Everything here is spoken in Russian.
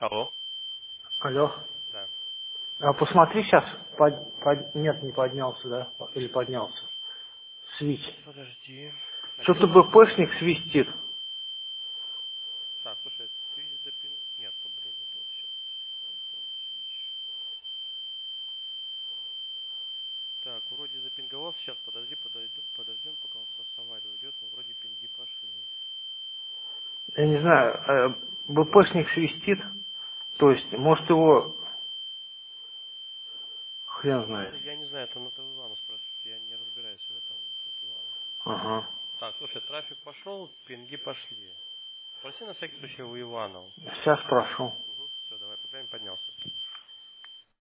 Алло. Алло. Да. А посмотри сейчас, нет, не поднялся, да? Или поднялся. Свич. Подожди. А что Что-то там написано? БПшник свистит. Так, слушай, свич запин... Нету, блин, вот тут сейчас. Свич. Так, вроде запинговал. Сейчас, подождем, пока он со савари уйдет. Но вроде пинги пошли. Я не знаю, БПшник свистит. То есть, может его, хрен Ну, это знает. я не знаю, это надо у Ивана спросить. Я не разбираюсь в этом, тут Ивана. Ага. Так, слушай, трафик пошел, пинги пошли. Спроси на всякий случай у Ивана. Сейчас прошу. Угу. Все, давай, пока не поднялся.